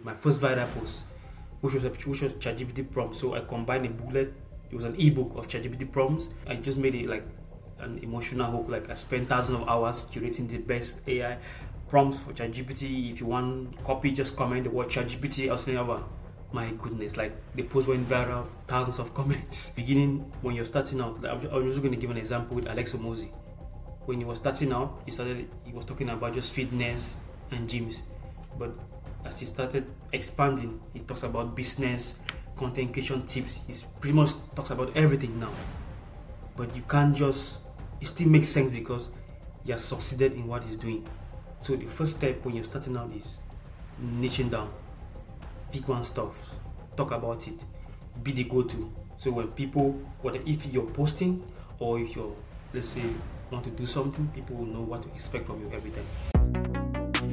My first viral post, which was ChatGPT prompts. So I combined a booklet. It was an ebook of ChatGPT prompts. I just made it like an emotional hook. Like I spent thousands of hours curating the best AI prompts for ChatGPT. If you want copy, just comment the word ChatGPT. I was saying about, my goodness, like the post went viral, thousands of comments. Beginning when you're starting out, like, I'm just going to give an example with Alex Omozi. When he was starting out, he was talking about just fitness and gyms, but as he started expanding, he talks about business, content creation tips. He pretty much talks about everything now. But you can't just, it still makes sense because he has succeeded in what he's doing. So the first step when you're starting out is niching down. Pick one stuff, talk about it, be the go-to. So when people, whether if you're posting or if you're, let's say, want to do something, people will know what to expect from you every time.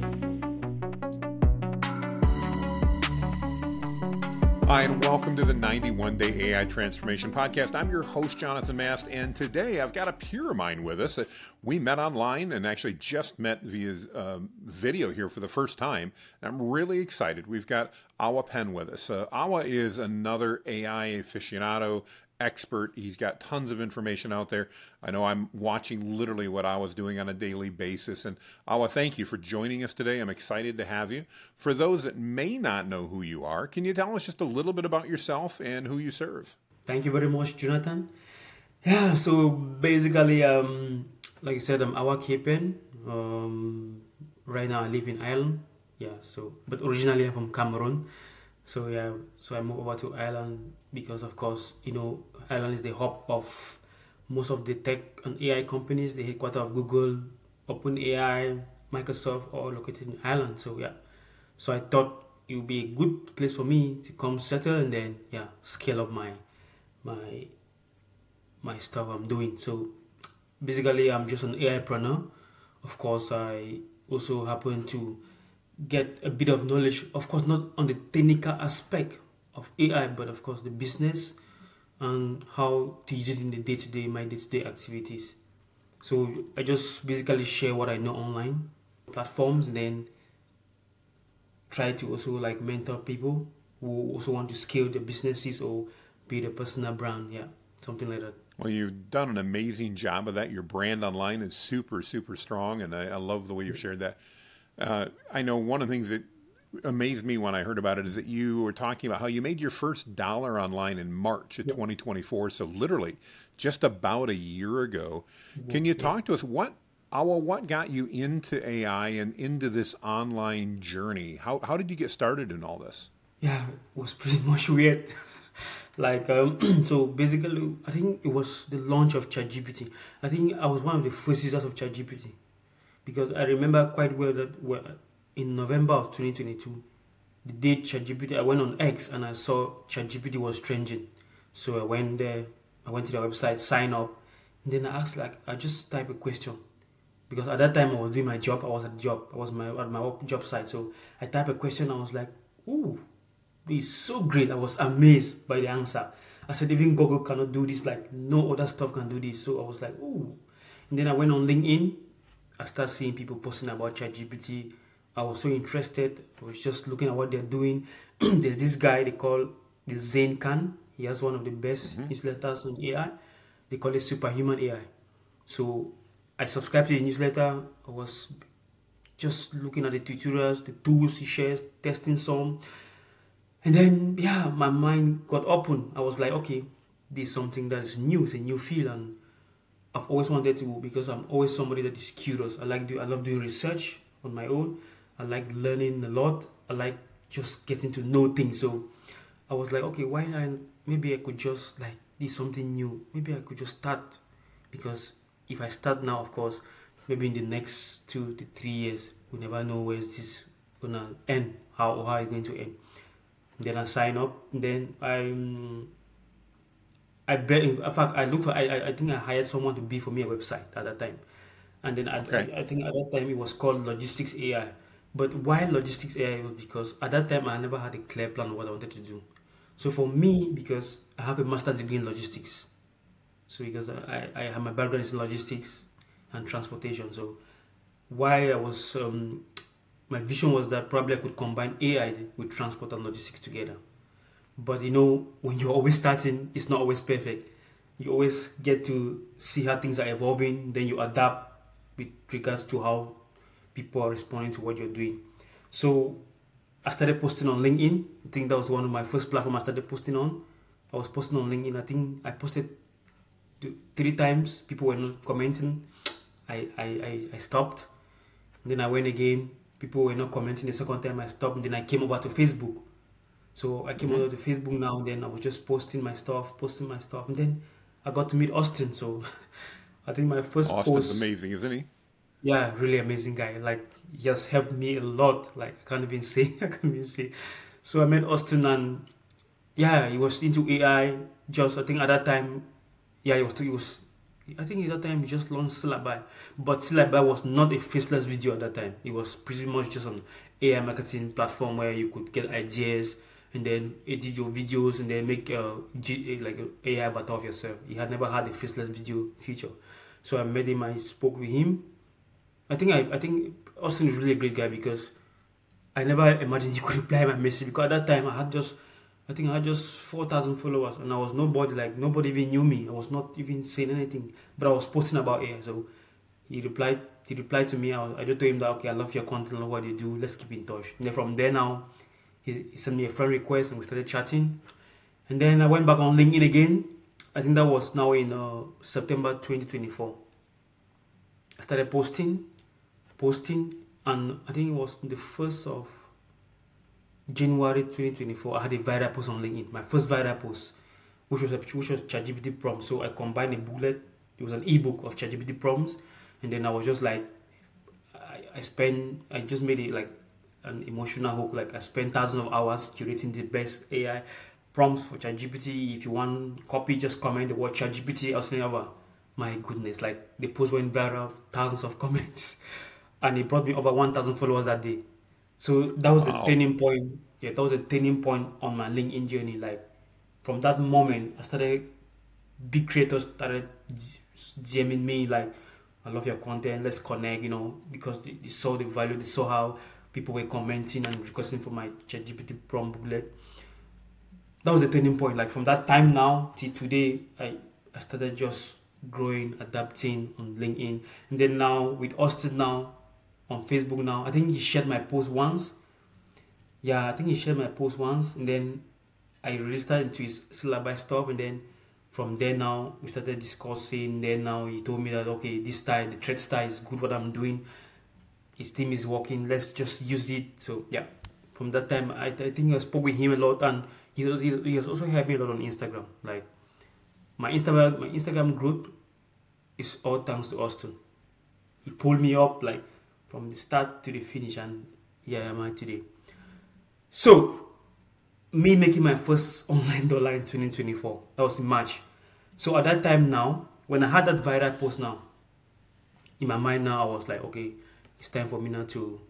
Hi, and welcome to the 91 Day AI Transformation Podcast. I'm your host, Jonathan Mast, and today I've got a peer of mine with us. We met online and actually just met via video here for the first time. I'm really excited. We've got Awa Penn with us. Awa is another AI aficionado, expert. He's got tons of information out there. I know I'm watching literally what Awa's doing on a daily basis. And Awa, thank you for joining us today. I'm excited to have you. For those that may not know who you are, can you tell us just a little bit about yourself and who you serve? Thank you very much, Jonathan. Yeah, so basically, like you said, I'm Awa Kepen. Right now I live in Ireland. Yeah, so, but originally I'm from Cameroon. So yeah, so I moved over to Ireland because, of course, you know, Ireland is the hub of most of the tech and AI companies. The headquarters of Google, OpenAI, Microsoft, all located in Ireland. So yeah, so I thought it would be a good place for me to come settle and then scale up my stuff I'm doing. So basically, I'm just an AI-preneur. Of course, I also happen to get a bit of knowledge, of course, not on the technical aspect of AI, but of course the business and how to use it in the day-to-day, my day-to-day activities. So I just basically share what I know online platforms, then try to also like mentor people who also want to scale their businesses or build a personal brand. Yeah, something like that. Well, you've done an amazing job of that. Your brand online is super, super strong, and I love the way you've shared that. I know one of the things that amazed me when I heard about it is that you were talking about how you made your first dollar online in March of 2024. So literally just about a year ago. Can you talk to us? What got you into AI and into this online journey? How did you get started in all this? Yeah, it was pretty much weird. Like, so basically, I think it was the launch of ChatGPT. I think I was one of the first users of ChatGPT. Because I remember quite well that in November of 2022, the day ChatGPT, I went on X and I saw ChatGPT was trending. So I went there, I went to the website, sign up, and then I asked, like, I just type a question. Because at that time I was doing my job, I was at my work job site. So I typed a question, I was like, ooh, this is so great. I was amazed by the answer. I said, even Google cannot do this, like no other stuff can do this. So I was like, ooh. And then I went on LinkedIn. I started seeing people posting about ChatGPT. I was so interested. I was just looking at what they're doing. There's this guy they call the Zain Khan. He has one of the best newsletters on AI. They call it Superhuman AI. So I subscribed to the newsletter. I was just looking at the tutorials, the tools he shares, testing some. And then, my mind got open. I was like, okay, this is something that's new. It's a new field, and I've always wanted to, because I'm always somebody that is curious. I love doing research on my own. I like learning a lot. I like just getting to know things. So I was like, okay, why not? Maybe I could just like do something new. Maybe I could just start, because if I start now, of course, maybe in the next 2 to 3 years, we never know where this gonna end. How it's going to end. And then I sign up. And then I bet, in fact, I think I hired someone to build for me a website at that time. And then I think at that time it was called Logistics AI. But why Logistics AI was because at that time I never had a clear plan of what I wanted to do. So for me, because I have a master's degree in logistics, so because I have my background is in logistics and transportation. So why I was my vision was that probably I could combine AI with transport and logistics together. But when you're always starting, it's not always perfect. You always get to see how things are evolving, then you adapt with regards to how people are responding to what you're doing. So I started posting on LinkedIn. I think that was one of my first platforms I started posting on. I was posting on LinkedIn. I think I posted 3 times. People were not commenting. I stopped. And then I went again. People were not commenting. The second time I stopped. And then I came over to Facebook. So I came over to Facebook now. And then I was just posting my stuff. And then I got to meet Austin. So I think my first Austin's amazing, isn't he? Yeah, really amazing guy. Like, he has helped me a lot. Like, I can't even say. So I met Austin, and yeah, he was into AI. Just, I think at that time, yeah, I think at that time he just launched Syllabi. But Syllabi was not a faceless video at that time. It was pretty much just an AI marketing platform where you could get ideas and then edit your videos and then make like an AI avatar of yourself. He had never had a faceless video feature. So I met him, I spoke with him. I think Austin is really a great guy because I never imagined he could reply my message, because at that time I had just 4,000 followers and I was nobody. Like, nobody even knew me. I was not even saying anything, but I was posting about AI. So he replied to me. I just told him that, okay, I love your content, I love what you do, let's keep in touch. And then from there now, he sent me a friend request and we started chatting. And then I went back on LinkedIn again. I think that was now in September 2024. I started posting, and I think it was the 1st of January 2024. I had a viral post on LinkedIn, my first viral post, which was ChatGPT prompts. So I combined a booklet. It was an ebook of ChatGPT prompts, and then I was just like, I just made it like an emotional hook. Like, I spent thousands of hours curating the best AI prompts for ChatGPT. If you want copy, just comment the word ChatGPT. I was saying, over, my goodness, like, the post went viral, thousands of comments, and it brought me over 1,000 followers that day. So that was the turning point. Yeah, that was a turning point on my LinkedIn journey. Like, from that moment, big creators started DMing me like, I love your content, let's connect, because they saw the value, they saw how people were commenting and requesting for my ChatGPT prompt booklet. That was the turning point. Like, from that time now till today, I started just growing, adapting on LinkedIn. And then now with Austin now on Facebook now, I think he shared my post once. Yeah, I think he shared my post once, and then I registered into his Syllabi stuff, and then from there now we started discussing. Then now he told me that, okay, this style, the thread style is good, what I'm doing. His team is working, let's just use it. So yeah, from that time I think I spoke with him a lot, and he has also helped me a lot on Instagram. Like, my Instagram group is all thanks to Austin. He pulled me up like from the start to the finish, and here I am today. So, me making my first online dollar in 2024, that was in March. So at that time now, when I had that viral post now, in my mind now, I was like, okay, it's time for me now to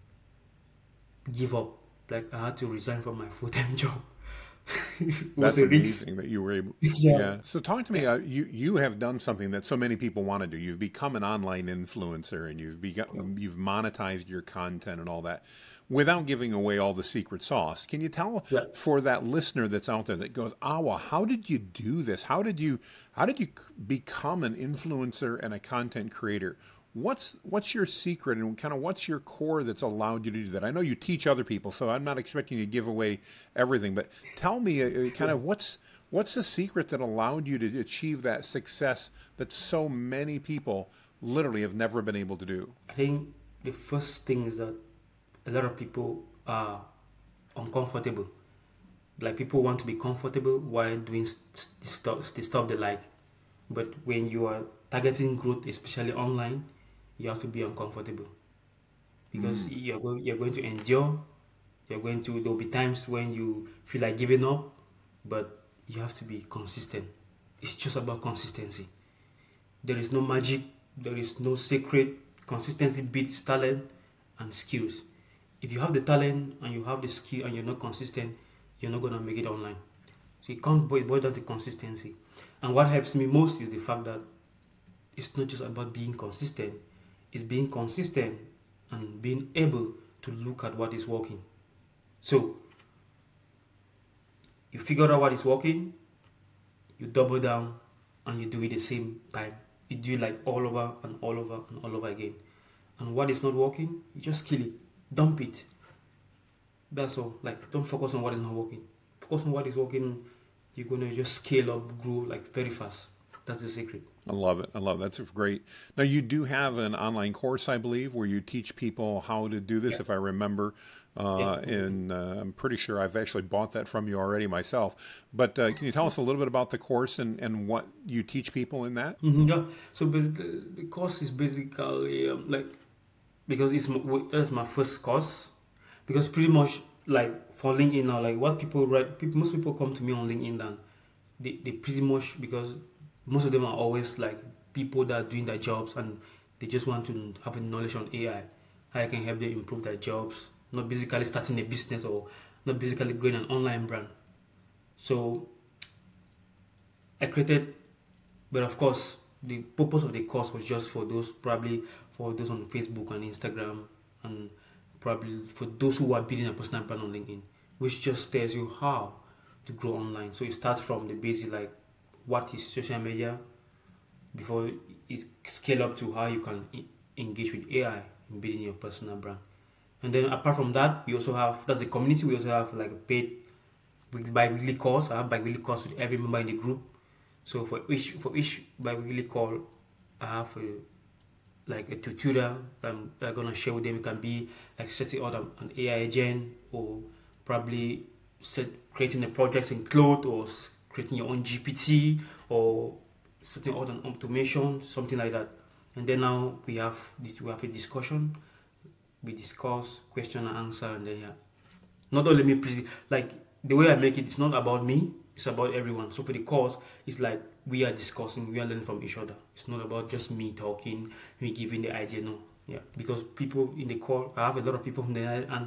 give up. Like, I had to resign from my full-time job. That's amazing that you were able. Yeah. So talk to me. You have done something that so many people want to do. You've become an online influencer, and you've monetized your content and all that, without giving away all the secret sauce. Can you tell for that listener that's out there that goes, well, how did you do this? How did you become an influencer and a content creator? What's your secret, and kind of what's your core that's allowed you to do that? I know you teach other people, so I'm not expecting you to give away everything, but tell me kind of what's the secret that allowed you to achieve that success that so many people literally have never been able to do? I think the first thing is that a lot of people are uncomfortable. Like, people want to be comfortable while doing the stuff they like. But when you are targeting growth, especially online, you have to be uncomfortable, because you're going to endure. There'll be times when you feel like giving up, but you have to be consistent. It's just about consistency. There is no magic. There is no secret. Consistency beats talent and skills. If you have the talent and you have the skill and you're not consistent, you're not going to make it online. So it boils down to consistency. And what helps me most is the fact that it's not just about being consistent. It's being consistent and being able to look at what is working. So you figure out what is working, you double down, and you do it the same time. You do it like all over and all over and all over again. And what is not working, you just kill it, dump it. That's all. Like, don't focus on what is not working. Focus on what is working. You're gonna just scale up, grow like very fast. That's the secret. I love it. I love it. That's great. Now, you do have an online course, I believe, where you teach people how to do this, if I remember. And I'm pretty sure I've actually bought that from you already myself. But can you tell us a little bit about the course and what you teach people in that? Yeah. So the course is basically like, because that's my first course. Because pretty much like for LinkedIn now, like what people write, most people come to me on LinkedIn and they pretty much, because most of them are always like people that are doing their jobs and they just want to have a knowledge on AI, how I can help them improve their jobs, not basically starting a business or not basically growing an online brand. So I created, but of course the purpose of the course was just for those, probably for those on Facebook and Instagram, and probably for those who are building a personal brand on LinkedIn, which just tells you how to grow online. So it starts from the basic, like what is social media, before it scale up to how you can engage with AI in building your personal brand. And then apart from that, we also have, that's the community, we also have like a paid bi-weekly course. I have bi-weekly course with every member in the group. So for each bi-weekly call, I have like a tutor I'm gonna share with them. It can be like setting up an AI agent, or probably creating the projects in Claude, or creating your own GPT, or setting out an automation, something like that. And then now we have a discussion. We discuss, question and answer, and then not only me, like the way I make it, it's not about me, it's about everyone. So for the course, it's like we are discussing, we are learning from each other. It's not about just me talking, me giving the idea. No, because people in the call, I have a lot of people from there, and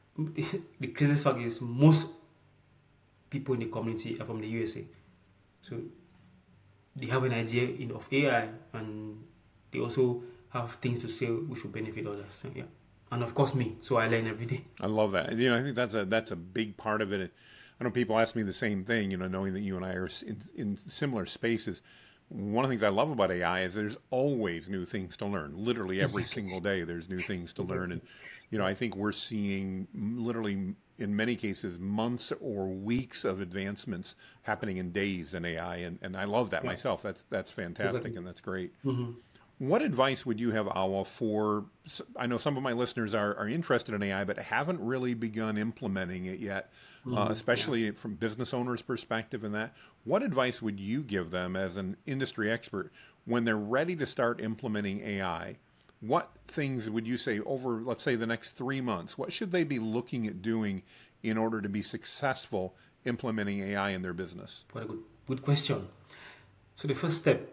the craziest fact is most people in the community are from the USA. So they have an idea of AI, and they also have things to say which will benefit others. So, and of course me. So I learn every day. I love that. I think that's a big part of it. I know people ask me the same thing, knowing that you and I are in similar spaces. One of the things I love about AI is there's always new things to learn. Literally every single day there's new things to learn. And, I think we're seeing literally in many cases months or weeks of advancements happening in days in AI. And I love that myself. That's fantastic and that's great. Mm-hmm. What advice would you have, Awa, for, I know some of my listeners are interested in AI, but haven't really begun implementing it yet, especially from business owners' perspective and that. What advice would you give them as an industry expert when they're ready to start implementing AI? What things would you say over, let's say, the next 3 months? What should they be looking at doing in order to be successful implementing AI in their business? What a good question. So the first step,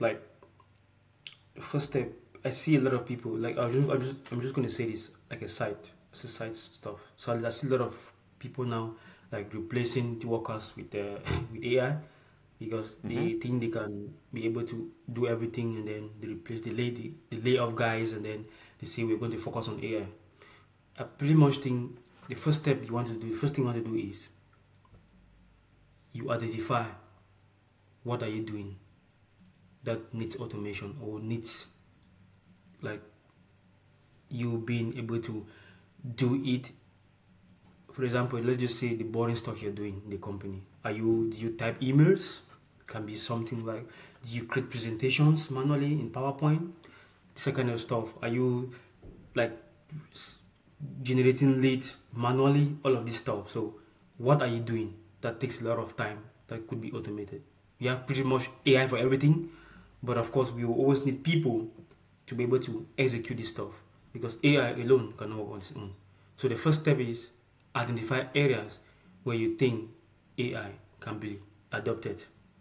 I see a lot of people, like I'm just going to say this like a side stuff. So I see a lot of people now like replacing the workers with AI, because they think they can be able to do everything, and then they replace the layoff guys, and then they say we're going to focus on AI. I pretty much think the first thing you want to do is you identify what are you doing that needs automation, or needs like you being able to do it. For example, let's just say the boring stuff you're doing in the company. Do you type emails? Can be something like, do you create presentations manually in PowerPoint? This kind of stuff. Are you like generating leads manually? All of this stuff. So what are you doing that takes a lot of time that could be automated? You have pretty much AI for everything, but of course we will always need people to be able to execute this stuff, because AI alone cannot work on its own. So the first step is identify areas where you think AI can be adopted.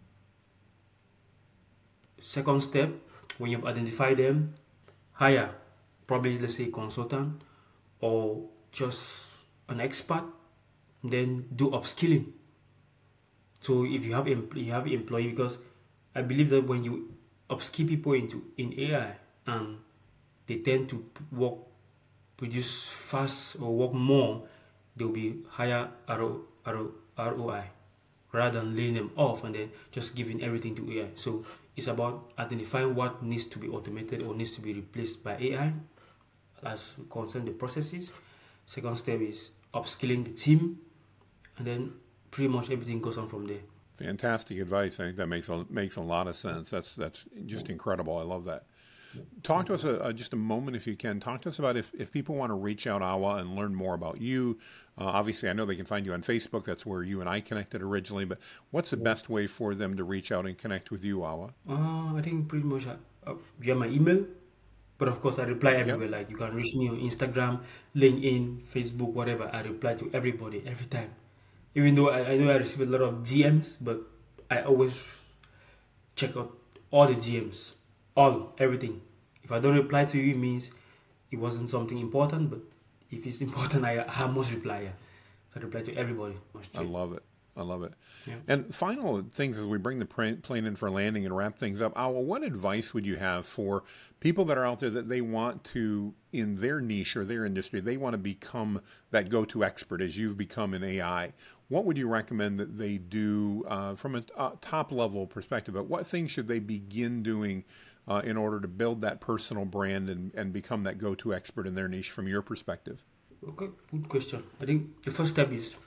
Second step, when you've identified them, hire probably, let's say, a consultant or just an expert, then do upskilling. So if you have employee, because I believe that when you upskill people in AI, they tend to work produce fast or work more, there will be higher ROI rather than laying them off and then just giving everything to AI. So it's about identifying what needs to be automated or needs to be replaced by AI as concern the processes. Second step is upskilling the team, and then pretty much everything goes on from there. Fantastic advice. I think that makes a lot of sense. That's just incredible. I love that. Talk to us just a moment, if you can. Talk to us about if people want to reach out, Awa, and learn more about you. Obviously, I know they can find you on Facebook. That's where you and I connected originally. But what's the best way for them to reach out and connect with you, Awa? I think pretty much via my email. But of course, I reply everywhere. Like you can reach me on Instagram, LinkedIn, Facebook, whatever. I reply to everybody every time. Even though I know I receive a lot of DMs, but I always check out all the DMs, everything. If I don't reply to you, it means it wasn't something important. But if it's important, I must reply. Yeah. So I reply to everybody. I love it. I love it. Yeah. And final things as we bring the plane in for landing and wrap things up, Awa, what advice would you have for people that are out there that they want to, in their niche or their industry, they want to become that go-to expert as you've become in AI? What would you recommend that they do from a top-level perspective? But what things should they begin doing in order to build that personal brand and become that go-to expert in their niche from your perspective? Okay, good question. I think the first step is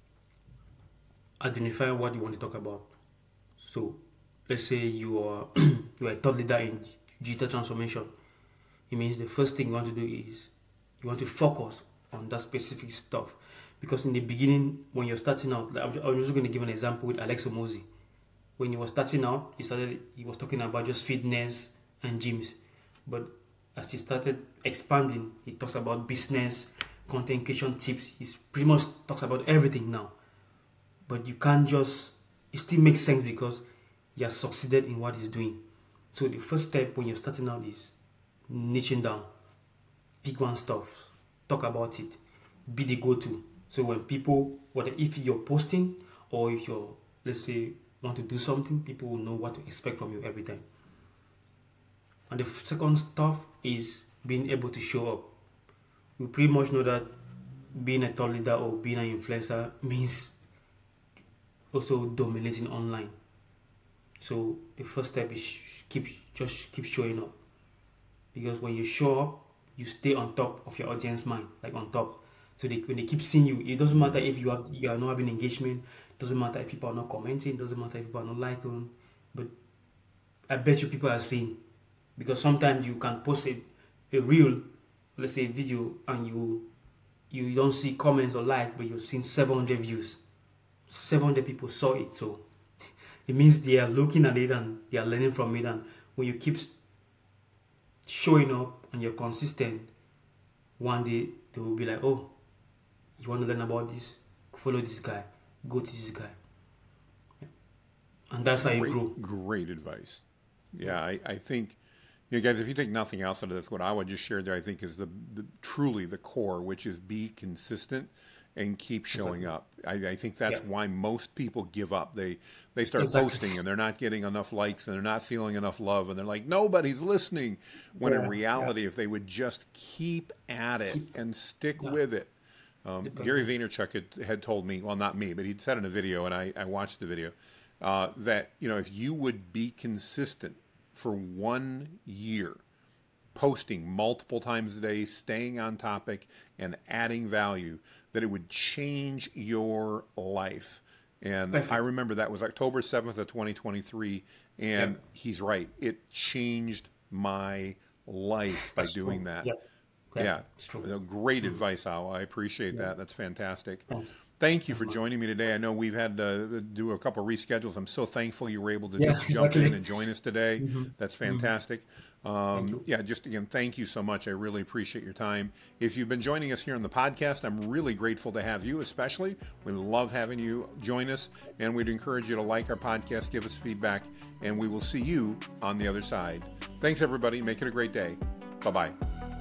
identify what you want to talk about. So let's say you are a thought leader in digital transformation. It means the first thing you want to do is you want to focus on that specific stuff. Because in the beginning, when you're starting out, like I'm just going to give an example with Alex Omozi. When he was starting out, he was talking about just fitness and gyms. But as he started expanding, he talks about business, content creation tips. He pretty much talks about everything now. But you can't just, it still makes sense because he has succeeded in what he's doing. So the first step when you're starting out is niching down. Pick one stuff, talk about it, be the go-to. So when people, if you're posting or if you're, let's say, want to do something, people will know what to expect from you every time. And the second stuff is being able to show up. We pretty much know that being a thought leader or being an influencer means also dominating online. So the first step is keep showing up, because when you show up, you stay on top of your audience mind, like on top. So when they keep seeing you, it doesn't matter if you are not having engagement, it doesn't matter if people are not commenting, it doesn't matter if people are not liking, but I bet you people are seeing, because sometimes you can post a reel, let's say a video, and you don't see comments or likes, but you've seen 700 views. 700 people saw it, so it means they are looking at it and they are learning from it. And when you keep showing up and you're consistent, one day they will be like, oh, you want to learn about this? Follow this guy, go to this guy. Yeah. And that's how you grow. Great advice. Yeah, I think, you know, guys, if you take nothing else out of this, what I would just share there, I think is the truly the core, which is be consistent and keep showing up. I think that's why most people give up. They start posting and they're not getting enough likes and they're not feeling enough love and they're like, nobody's listening. When in reality, if they would just keep at it and stick with it. Gary Vaynerchuk had told me, well, not me, but he'd said in a video, and I watched the video, that, you know, if you would be consistent for 1 year, posting multiple times a day, staying on topic, and adding value, that it would change your life. And I remember that was October 7th of 2023, and he's right. It changed my life by doing that. Yeah. Great advice, Awa. I appreciate that. That's fantastic. Thank you for joining me today. I know we've had to do a couple of reschedules. I'm so thankful you were able to jump in and join us today. That's fantastic. Just again, thank you so much. I really appreciate your time. If you've been joining us here on the podcast, I'm really grateful to have you, especially. We love having you join us, and we'd encourage you to like our podcast, give us feedback, and we will see you on the other side. Thanks, everybody. Make it a great day. Bye-bye.